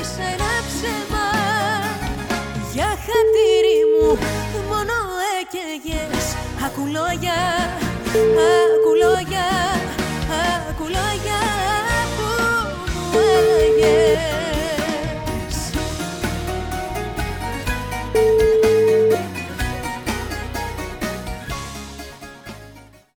είσαι ένα ψέμα. Για χατήρι μου μόνο έκαιγες, ακού λόγια.